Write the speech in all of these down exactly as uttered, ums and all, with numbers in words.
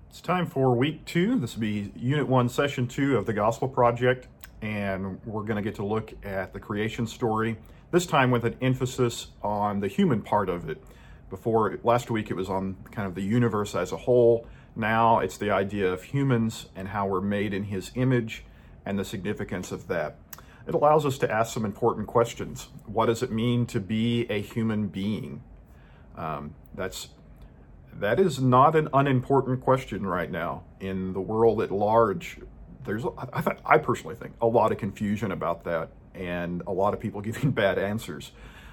It's time for week two. This will be unit one, session two of the Gospel Project, and we're going to get to look at the creation story, this time with an emphasis on the human part of it. Before, last week it was on kind of the universe as a whole. Now it's the idea of humans and how we're made in His image and the significance of that. It allows us to ask some important questions. What does it mean to be a human being? Um, that's That is not an unimportant question right now in the world at large. There's, I, th- I personally think, a lot of confusion about that and a lot of people giving bad answers.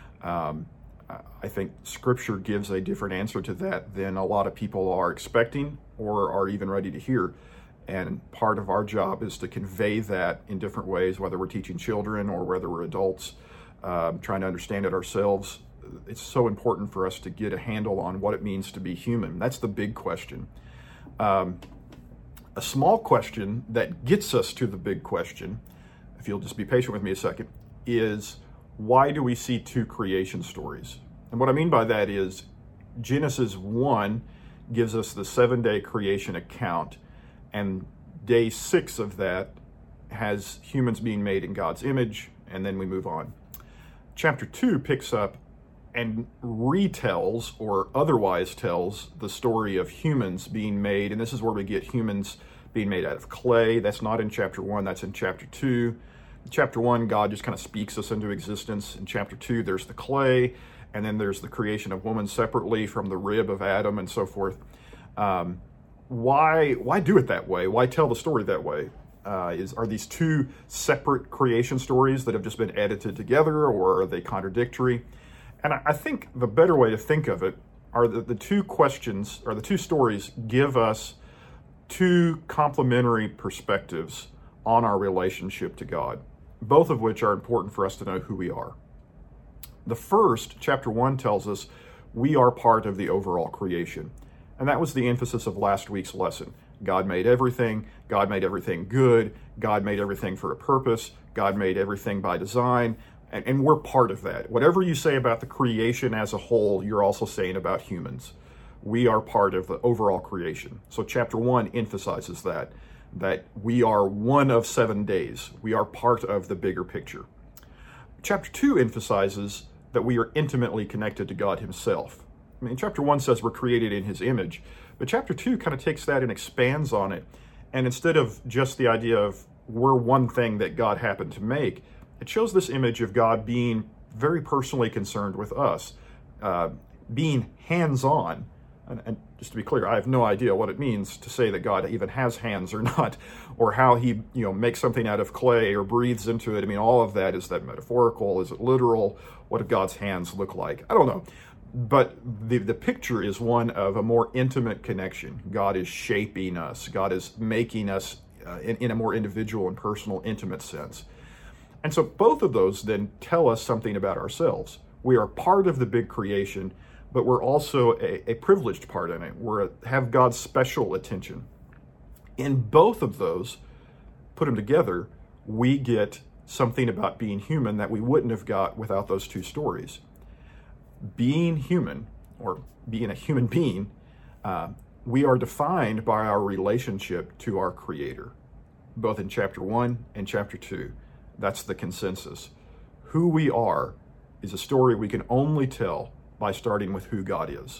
Um, I think Scripture gives a different answer to that than a lot of people are expecting or are even ready to hear. And part of our job is to convey that in different ways, whether we're teaching children or whether we're adults, um, trying to understand it ourselves. It's so important for us to get a handle on what it means to be human. That's the big question. Um, a small question that gets us to the big question, if you'll just be patient with me a second, is why do we see two creation stories? And what I mean by that is Genesis one gives us the seven-day creation account, and day six of that has humans being made in God's image, and then we move on. Chapter two picks up and retells or otherwise tells the story of humans being made. And this is where we get humans being made out of clay. That's not in chapter one, that's in chapter two. In chapter one, God just kind of speaks us into existence. In chapter two, there's the clay, and then there's the creation of woman separately from the rib of Adam and so forth. Um, why, why do it that way? Why tell the story that way? Uh, is are these two separate creation stories that have just been edited together, or are they contradictory? And I think the better way to think of it are that the two questions, or the two stories, give us two complementary perspectives on our relationship to God, both of which are important for us to know who we are. The first, chapter one, tells us we are part of the overall creation. And that was the emphasis of last week's lesson. God made everything. God made everything good. God made everything for a purpose. God made everything by design. And, and we're part of that. Whatever you say about the creation as a whole, you're also saying about humans. We are part of the overall creation. So chapter one emphasizes that, that we are one of seven days. We are part of the bigger picture. Chapter two emphasizes that we are intimately connected to God Himself. I mean, chapter one says we're created in His image, but chapter two kind of takes that and expands on it. And instead of just the idea of we're one thing that God happened to make, it shows this image of God being very personally concerned with us, uh, being hands-on. And, and just to be clear, I have no idea what it means to say that God even has hands or not, or how He, you know, makes something out of clay or breathes into it. I mean, all of that, is that metaphorical? Is it literal? What do God's hands look like? I don't know. But the, the picture is one of a more intimate connection. God is shaping us. God is making us uh, in, in a more individual and personal, intimate sense. And so both of those then tell us something about ourselves. We are part of the big creation, but we're also a, a privileged part in it. We have God's special attention. In both of those, put them together, we get something about being human that we wouldn't have got without those two stories. Being human, or being a human being, uh, we are defined by our relationship to our Creator, both in chapter one and chapter two. That's the consensus. Who we are is a story we can only tell by starting with who God is.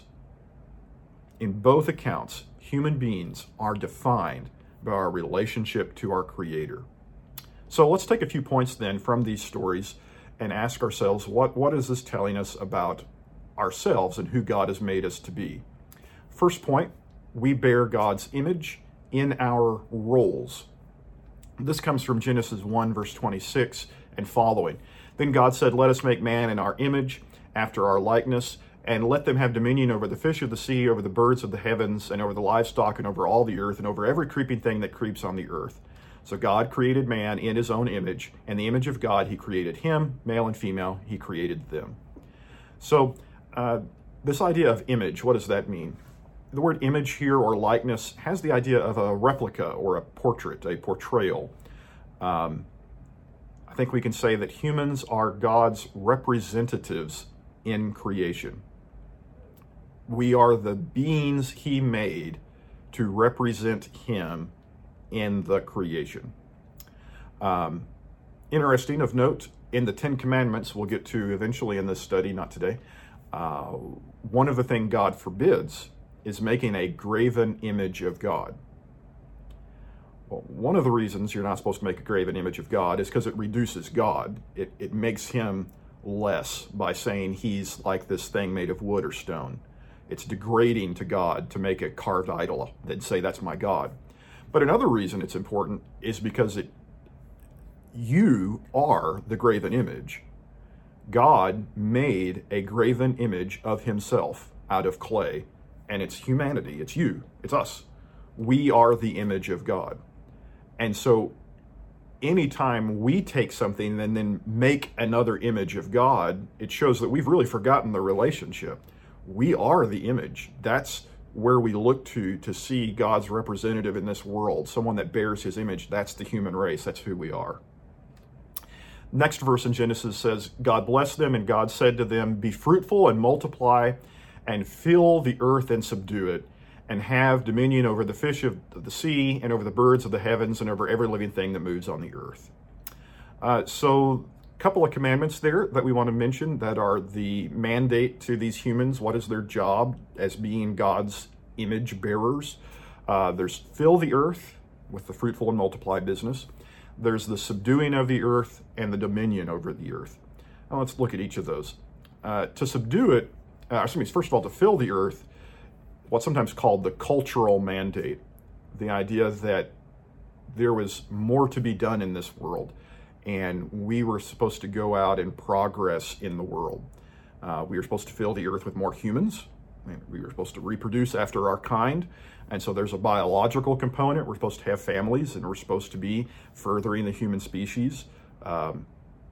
In both accounts, human beings are defined by our relationship to our Creator. So let's take a few points then from these stories and ask ourselves, what, what is this telling us about ourselves and who God has made us to be? First point, we bear God's image in our roles. This comes from Genesis one, verse twenty-six and following. Then God said, "Let us make man in our image, after our likeness, and let them have dominion over the fish of the sea, over the birds of the heavens, and over the livestock, and over all the earth, and over every creeping thing that creeps on the earth." So God created man in His own image, and the image of God He created him, male and female, He created them. So uh, this idea of image, what does that mean? The word image here, or likeness, has the idea of a replica or a portrait, a portrayal. Um, I think we can say that humans are God's representatives in creation. We are the beings He made to represent him in the creation. Um, interesting of note, in the Ten Commandments, we'll get to eventually in this study, not today, uh, one of the things God forbids is making a graven image of God. Well, one of the reasons you're not supposed to make a graven image of God is because it reduces God. It, it makes him less by saying he's like this thing made of wood or stone. It's degrading to God to make a carved idol and say that's my God. But another reason it's important is because it you are the graven image. God made a graven image of himself out of clay, and it's humanity, it's you, it's us. We are the image of God. And so anytime we take something and then make another image of God, it shows that we've really forgotten the relationship. We are the image. That's where we look to to see God's representative in this world, someone that bears his image. That's the human race. That's who we are. Next verse in Genesis says, God blessed them, and God said to them, be fruitful and multiply and fill the earth and subdue it, and have dominion over the fish of the sea and over the birds of the heavens and over every living thing that moves on the earth. Uh, so a couple of commandments there that we want to mention that are the mandate to these humans. What is their job as being God's image bearers? Uh, there's fill the earth with the fruitful and multiply business. There's the subduing of the earth and the dominion over the earth. Now let's look at each of those. Uh, to subdue it, uh, excuse me, first of all, to fill the earth, what's sometimes called the cultural mandate, the idea that there was more to be done in this world, and we were supposed to go out and progress in the world. Uh, we were supposed to fill the earth with more humans. We were supposed to reproduce after our kind, and so there's a biological component. We're supposed to have families, and we're supposed to be furthering the human species. Um,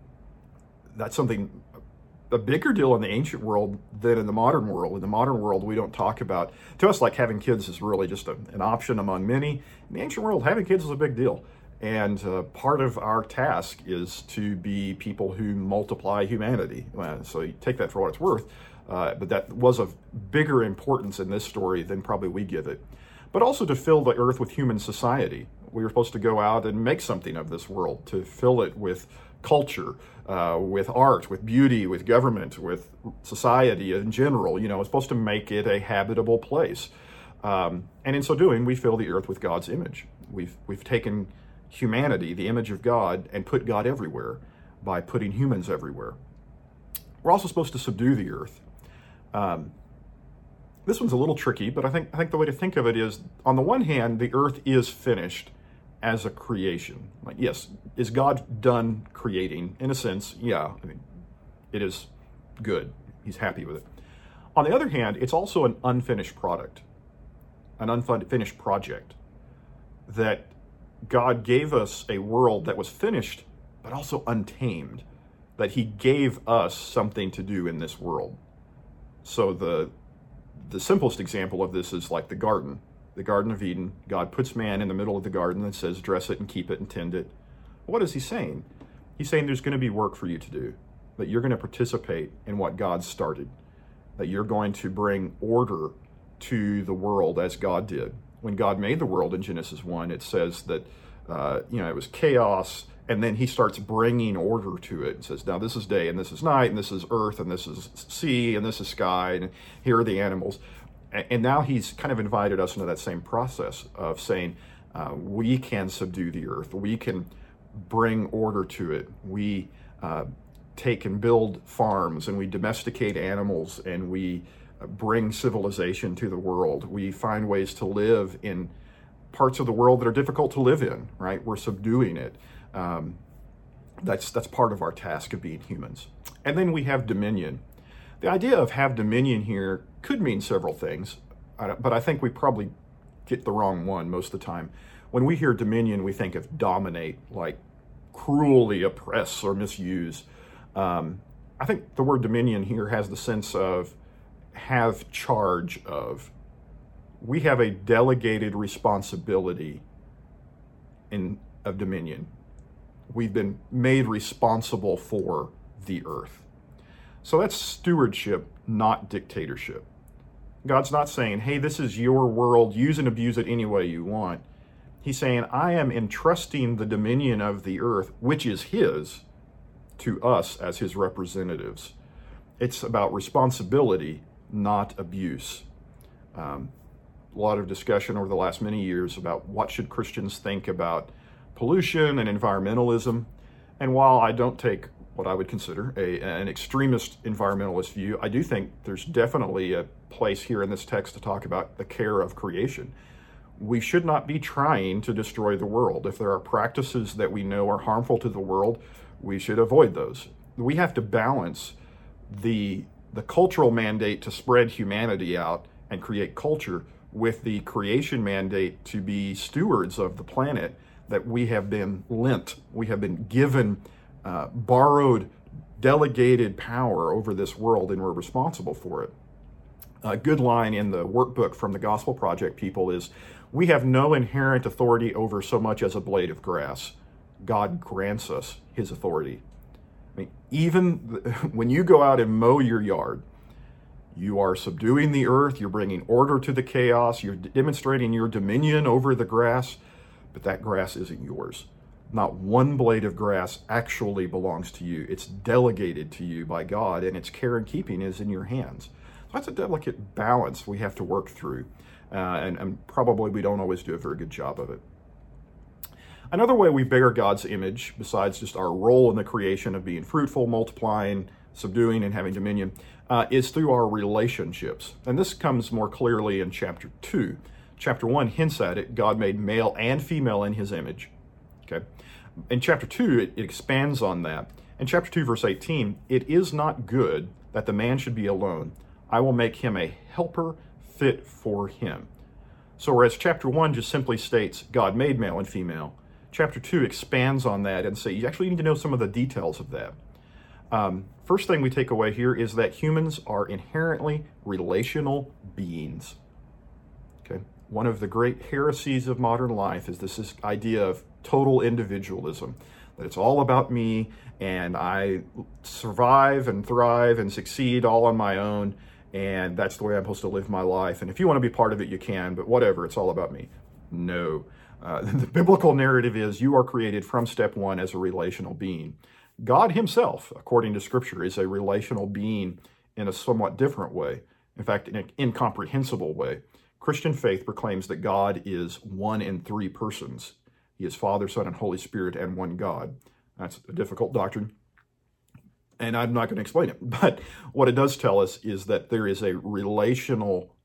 that's something, a bigger deal in the ancient world than in the modern world. In the modern world, we don't talk about, to us, like having kids is really just a, an option among many. In the ancient world, having kids is a big deal. And uh, part of our task is to be people who multiply humanity. Uh, so you take that for what it's worth. Uh, but that was of bigger importance in this story than probably we give it. But also to fill the earth with human society. We were supposed to go out and make something of this world, to fill it with culture, uh, with art, with beauty, with government, with society in general. You know, it's supposed to make it a habitable place. Um, and in so doing, we fill the earth with God's image. We've, we've taken humanity, the image of God, and put God everywhere by putting humans everywhere. We're also supposed to subdue the earth. Um, this one's a little tricky, but I think I think the way to think of it is, on the one hand, the earth is finished as a creation. Like, yes, is God done creating? In a sense, yeah. I mean, it is good. He's happy with it. On the other hand, it's also an unfinished product, an unfinished project, that God gave us a world that was finished, but also untamed, that he gave us something to do in this world. So the the simplest example of this is like the garden, the Garden of Eden. God puts man in the middle of the garden and says, dress it and keep it and tend it. What is he saying? He's saying there's going to be work for you to do, that you're going to participate in what God started, that you're going to bring order to the world as God did. When God made the world in Genesis one, it says that uh, you know, it was chaos, and then he starts bringing order to it and says, now this is day, and this is night, and this is earth, and this is sea, and this is sky, and here are the animals. And now he's kind of invited us into that same process of saying, uh, we can subdue the earth. We can bring order to it. We uh, take and build farms, and we domesticate animals, and we bring civilization to the world. We find ways to live in parts of the world that are difficult to live in, right? We're subduing it. Um, that's that's part of our task of being humans. And then we have dominion. The idea of have dominion here could mean several things, but I think we probably get the wrong one most of the time. When we hear dominion, we think of dominate, like cruelly oppress or misuse. Um, I think the word dominion here has the sense of have charge of. We have a delegated responsibility in of dominion. We've been made responsible for the earth. So that's stewardship, not dictatorship. God's not saying, hey, this is your world, use and abuse it any way you want. He's saying, I am entrusting the dominion of the earth, which is his, to us as his representatives. It's about responsibility, not abuse. Um, a lot of discussion over the last many years about what should Christians think about pollution and environmentalism. And while I don't take what I would consider a, an extremist environmentalist view, I do think there's definitely a place here in this text to talk about the care of creation. We should not be trying to destroy the world. If there are practices that we know are harmful to the world, we should avoid those. We have to balance the, the cultural mandate to spread humanity out and create culture with the creation mandate to be stewards of the planet that we have been lent, we have been given uh, borrowed, delegated power over this world, and we're responsible for it. A good line in the workbook from the Gospel Project people is, we have no inherent authority over so much as a blade of grass. God grants us his authority. I mean, even when you go out and mow your yard, you are subduing the earth, you're bringing order to the chaos, you're demonstrating your dominion over the grass, but that grass isn't yours. Not one blade of grass actually belongs to you. It's delegated to you by God, and its care and keeping is in your hands. So that's a delicate balance we have to work through, uh, and, and probably we don't always do a very good job of it. Another way we bear God's image, besides just our role in the creation of being fruitful, multiplying, subduing, and having dominion, uh, is through our relationships. And this comes more clearly in chapter two. Chapter one hints at it. God made male and female in his image. Okay. In chapter two, it, it expands on that. In chapter two, verse eighteen, it is not good that the man should be alone. I will make him a helper fit for him. So whereas chapter one just simply states God made male and female, chapter two expands on that and say you actually need to know some of the details of that. Um, first thing we take away here is that humans are inherently relational beings. Okay. One of the great heresies of modern life is this, this idea of total individualism, that it's all about me and I survive and thrive and succeed all on my own, and that's the way I'm supposed to live my life. And if you want to be part of it, you can, but whatever, it's all about me. No. Uh, the biblical narrative is you are created from step one as a relational being. God himself, according to Scripture, is a relational being in a somewhat different way. In fact, in an incomprehensible way. Christian faith proclaims that God is one in three persons. He is Father, Son, and Holy Spirit, and one God. That's a difficult doctrine, and I'm not going to explain it. But what it does tell us is that there is a relational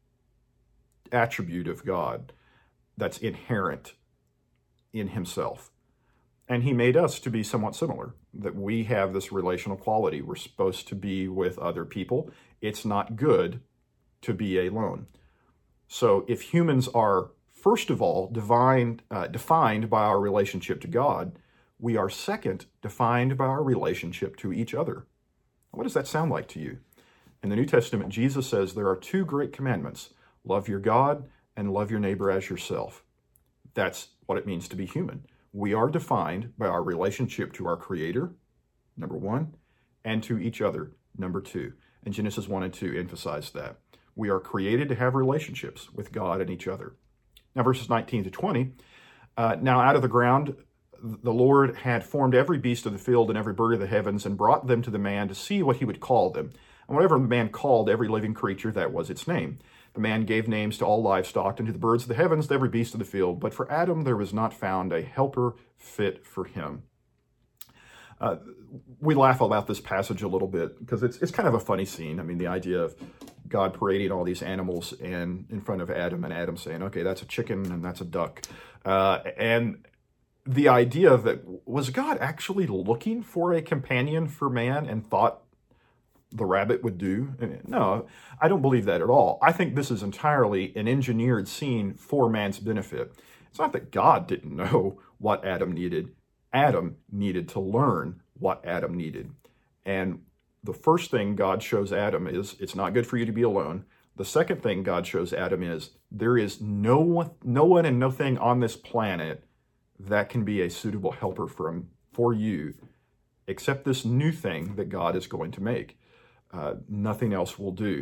attribute of God that's inherent in himself. And he made us to be somewhat similar, that we have this relational quality. We're supposed to be with other people. It's not good to be alone. So if humans are, first of all, divine, uh, defined by our relationship to God, we are second defined by our relationship to each other. What does that sound like to you? In the New Testament, Jesus says there are two great commandments: love your God and love your neighbor as yourself. That's what it means to be human. We are defined by our relationship to our Creator, number one, and to each other, number two. And Genesis one and two emphasize that. We are created to have relationships with God and each other. Now, verses nineteen to twenty, uh, now out of the ground the Lord had formed every beast of the field and every bird of the heavens and brought them to the man to see what he would call them. And whatever the man called every living creature, that was its name. The man gave names to all livestock and to the birds of the heavens, to every beast of the field. But for Adam there was not found a helper fit for him. Uh, we laugh about this passage a little bit because it's it's kind of a funny scene. I mean, the idea of God parading all these animals and in front of Adam, and Adam saying, okay, that's a chicken and that's a duck. Uh, and the idea that, was God actually looking for a companion for man and thought the rabbit would do? No, I don't believe that at all. I think this is entirely an engineered scene for man's benefit. It's not that God didn't know what Adam needed. Adam needed to learn what Adam needed. And the first thing God shows Adam is, it's not good for you to be alone. The second thing God shows Adam is, there is no one, no one and no thing on this planet that can be a suitable helper for him, for you, except this new thing that God is going to make. Uh, nothing else will do.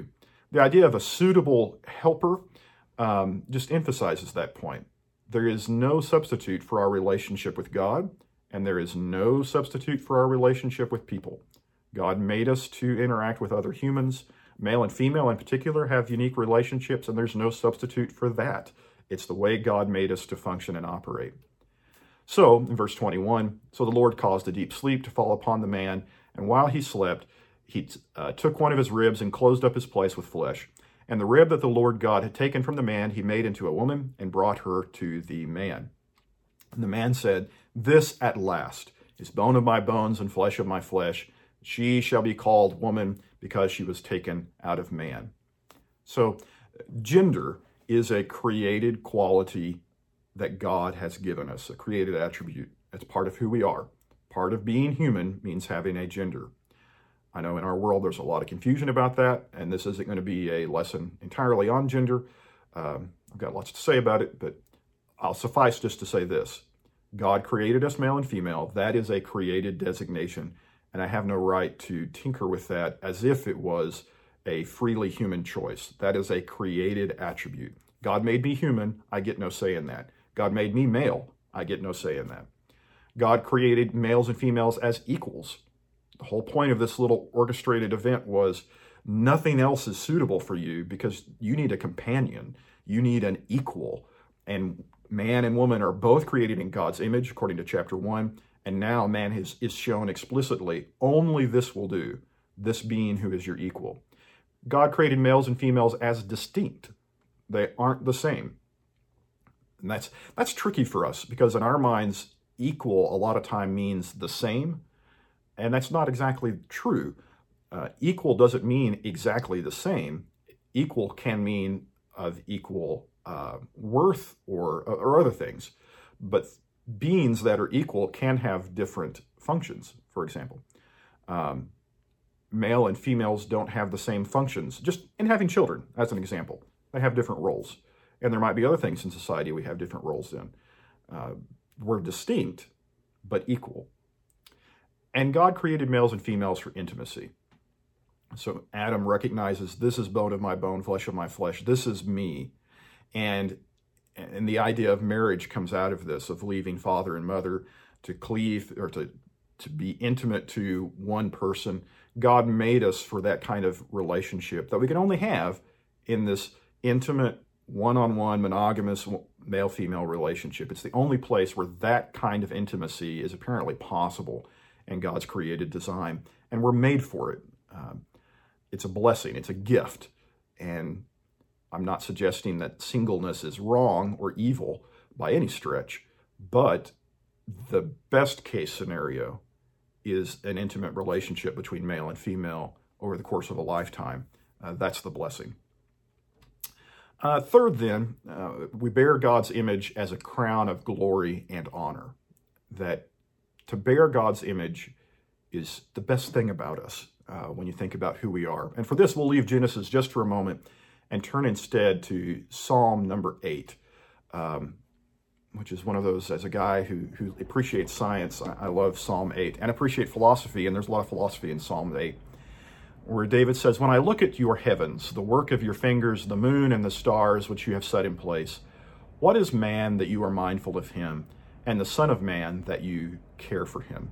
The idea of a suitable helper um, just emphasizes that point. There is no substitute for our relationship with God, and there is no substitute for our relationship with people. God made us to interact with other humans. Male and female in particular have unique relationships, and there's no substitute for that. It's the way God made us to function and operate. So, in verse twenty-one, so the Lord caused a deep sleep to fall upon the man, and while he slept, he uh, took one of his ribs and closed up his place with flesh. And the rib that the Lord God had taken from the man, he made into a woman and brought her to the man. And the man said, "This at last is bone of my bones and flesh of my flesh. She shall be called woman because she was taken out of man." So gender is a created quality that God has given us, a created attribute. It's part of who we are. Part of being human means having a gender. I know in our world there's a lot of confusion about that, and this isn't going to be a lesson entirely on gender. Um, I've got lots to say about it, but I'll suffice just to say this. God created us male and female. That is a created designation, and I have no right to tinker with that as if it was a freely human choice. That is a created attribute. God made me human. I get no say in that. God made me male. I get no say in that. God created males and females as equals. The whole point of this little orchestrated event was nothing else is suitable for you because you need a companion. You need an equal. And man and woman are both created in God's image, according to chapter one. And now man is, is shown explicitly, only this will do, this being who is your equal. God created males and females as distinct. They aren't the same. And that's, that's tricky for us because in our minds, equal a lot of time means the same. And that's not exactly true. Uh, equal doesn't mean exactly the same. Equal can mean of equal uh, worth or, or other things. But beings that are equal can have different functions, for example. Um, male and females don't have the same functions, just in having children, as an example. They have different roles. And there might be other things in society we have different roles in. Uh, we're distinct, but equal. And God created males and females for intimacy. So Adam recognizes, this is bone of my bone, flesh of my flesh. This is me. And, and the idea of marriage comes out of this, of leaving father and mother to cleave or to, to be intimate to one person. God made us for that kind of relationship that we can only have in this intimate, one-on-one, monogamous male-female relationship. It's the only place where that kind of intimacy is apparently possible in God's created design, and we're made for it. Um, it's a blessing, it's a gift, and I'm not suggesting that singleness is wrong or evil by any stretch, but the best case scenario is an intimate relationship between male and female over the course of a lifetime. Uh, that's the blessing. Uh, third, then, uh, we bear God's image as a crown of glory and honor. That to bear God's image is the best thing about us uh, when you think about who we are. And for this, we'll leave Genesis just for a moment and turn instead to Psalm number eight, um, which is one of those, as a guy who, who appreciates science, I, I love Psalm eight, and appreciate philosophy, and there's a lot of philosophy in Psalm eight, where David says, "When I look at your heavens, the work of your fingers, the moon and the stars which you have set in place, what is man that you are mindful of him, and the son of man that you care for him?"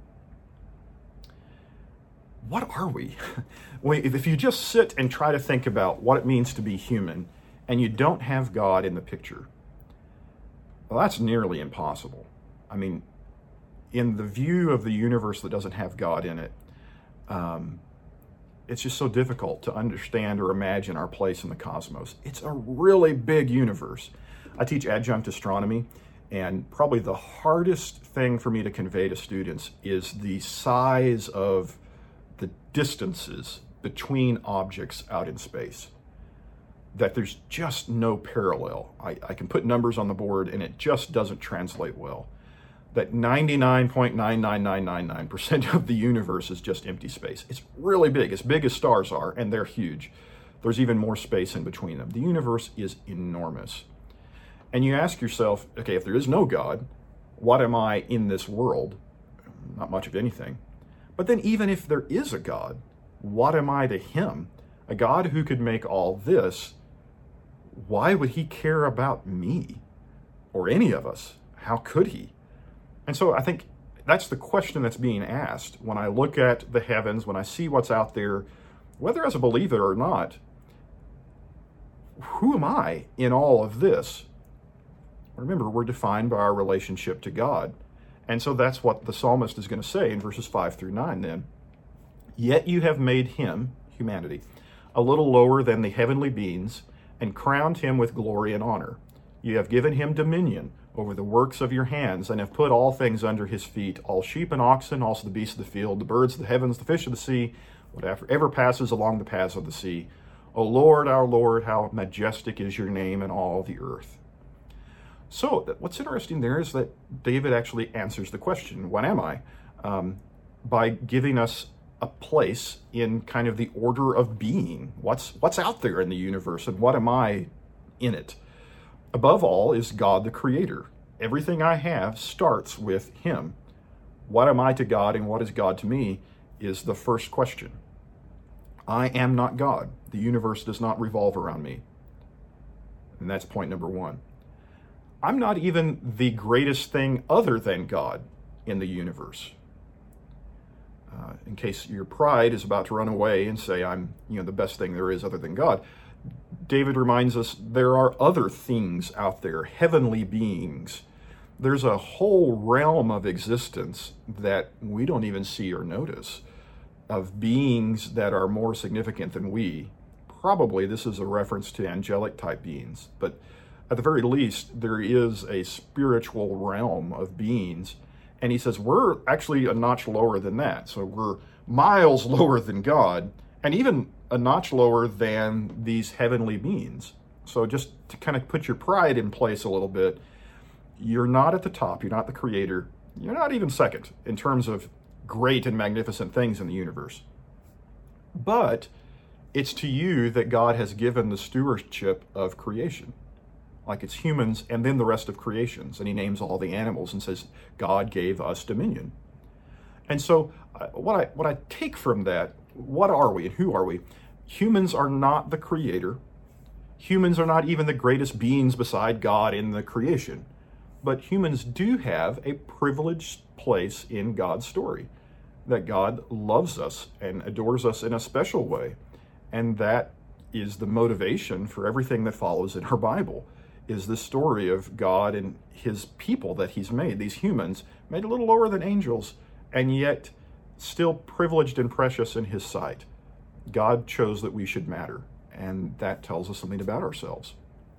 What are we? If you just sit and try to think about what it means to be human, and you don't have God in the picture, well, that's nearly impossible. I mean, in the view of the universe that doesn't have God in it, um, it's just so difficult to understand or imagine our place in the cosmos. It's a really big universe. I teach adjunct astronomy, and probably the hardest thing for me to convey to students is the size of the distances between objects out in space. That there's just no parallel. I, I can put numbers on the board and it just doesn't translate well. That ninety-nine point nine nine nine nine nine percent of the universe is just empty space. It's really big, as big as stars are, and they're huge. There's even more space in between them. The universe is enormous. And you ask yourself, okay, if there is no God, what am I in this world? Not much of anything. But then even if there is a God, what am I to him? A God who could make all this, why would he care about me or any of us? How could he? And so I think that's the question that's being asked when I look at the heavens, when I see what's out there, whether as a believer or not. Who am I in all of this? Remember, we're defined by our relationship to God. And so that's what the psalmist is going to say in verses five through nine then. Yet you have made him, humanity, a little lower than the heavenly beings, and crowned him with glory and honor. You have given him dominion over the works of your hands, and have put all things under his feet, all sheep and oxen, also the beasts of the field, the birds of the heavens, the fish of the sea, whatever ever passes along the paths of the sea. O Lord, our Lord, how majestic is your name in all the earth. So what's interesting there is that David actually answers the question, what am I? Um, by giving us a place in kind of the order of being. What's, what's out there in the universe, and what am I in it? Above all is God the Creator. Everything I have starts with him. What am I to God and what is God to me is the first question. I am not God. The universe does not revolve around me. And that's point number one. I'm not even the greatest thing other than God in the universe. Uh, in case your pride is about to run away and say, I'm, you know, the best thing there is other than God, David reminds us there are other things out there, heavenly beings. There's a whole realm of existence that we don't even see or notice, of beings that are more significant than we. Probably this is a reference to angelic type beings, but at the very least, there is a spiritual realm of beings. And he says, we're actually a notch lower than that. So we're miles lower than God, and even a notch lower than these heavenly beings. So just to kind of put your pride in place a little bit, you're not at the top, you're not the creator, you're not even second in terms of great and magnificent things in the universe. But it's to you that God has given the stewardship of creation. Like it's humans and then the rest of creations. And he names all the animals and says, God gave us dominion. And so uh, what I what I take from that, what are we and who are we? Humans are not the creator. Humans are not even the greatest beings beside God in the creation. But humans do have a privileged place in God's story, that God loves us and adores us in a special way. And that is the motivation for everything that follows in our Bible, is the story of God and his people that he's made, these humans, made a little lower than angels, and yet still privileged and precious in his sight. God chose that we should matter, and that tells us something about ourselves.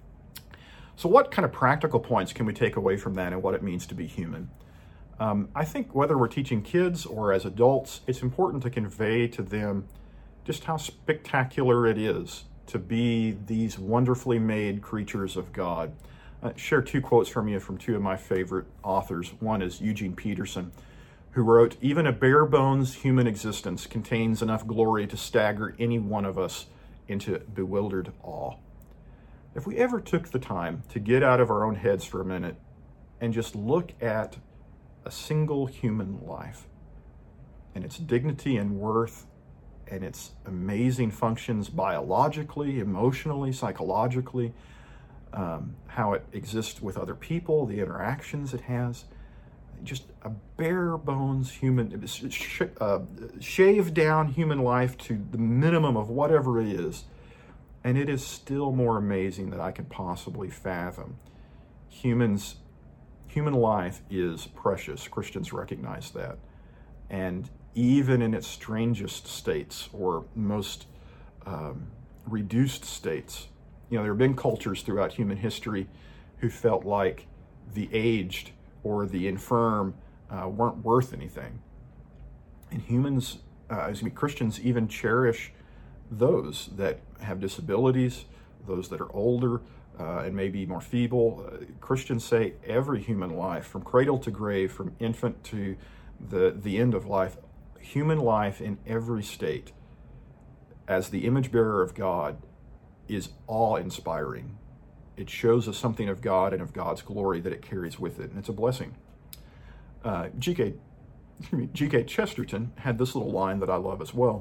So what kind of practical points can we take away from that and what it means to be human? Um, I think whether we're teaching kids or as adults, it's important to convey to them just how spectacular it is to be these wonderfully made creatures of God. Uh, share two quotes from you from two of my favorite authors. One is Eugene Peterson, who wrote, "Even a bare bones human existence contains enough glory to stagger any one of us into bewildered awe." If we ever took the time to get out of our own heads for a minute and just look at a single human life and its dignity and worth and its amazing functions biologically, emotionally, psychologically, um, how it exists with other people, the interactions it has, just a bare bones human, sh- uh, shaved down human life to the minimum of whatever it is, and it is still more amazing than I can possibly fathom. Humans, human life is precious. Christians recognize that. And even in its strangest states or most um, reduced states, you know, there have been cultures throughout human history who felt like the aged or the infirm uh, weren't worth anything. And humans, uh, excuse me, Christians even cherish those that have disabilities, those that are older uh, and maybe more feeble. Uh, Christians say every human life, from cradle to grave, from infant to the, the end of life, human life in every state, as the image bearer of God, is awe-inspiring. It shows us something of God and of God's glory that it carries with it, and it's a blessing. Uh, G K G K Chesterton had this little line that I love as well.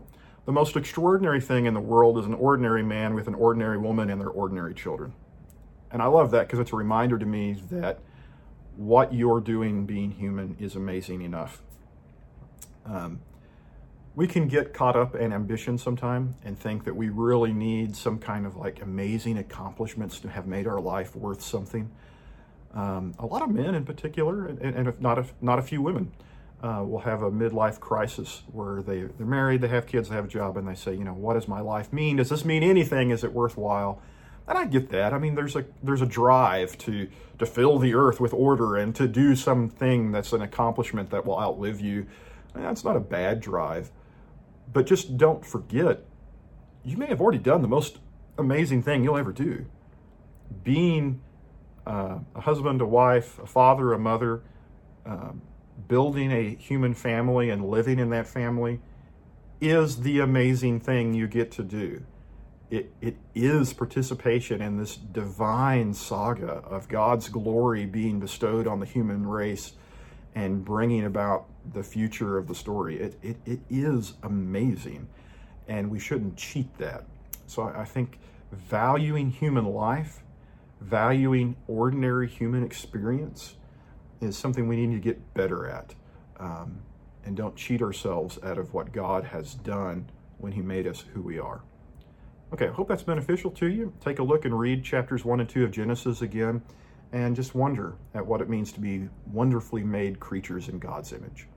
The most extraordinary thing in the world is an ordinary man with an ordinary woman and their ordinary children. And I love that because it's a reminder to me that what you're doing being human is amazing enough. Um, we can get caught up in ambition sometime and think that we really need some kind of like amazing accomplishments to have made our life worth something. Um, a lot of men in particular, and, and if not, a, not a few women, uh, will have a midlife crisis where they, they're married, they have kids, they have a job, and they say, you know, what does my life mean? Does this mean anything? Is it worthwhile? And I get that. I mean, there's a there's a drive to to fill the earth with order and to do something that's an accomplishment that will outlive you. And that's not a bad drive. But just don't forget, you may have already done the most amazing thing you'll ever do. Being uh, a husband, a wife, a father, a mother, um, building a human family and living in that family is the amazing thing you get to do. It, it is participation in this divine saga of God's glory being bestowed on the human race and bringing about the future of the story. It, it, it is amazing, and we shouldn't cheat that. So I, I think valuing human life, valuing ordinary human experience is something we need to get better at. Um, and don't cheat ourselves out of what God has done when he made us who we are. Okay, I hope that's beneficial to you. Take a look and read chapters one and two of Genesis again, and just wonder at what it means to be wonderfully made creatures in God's image.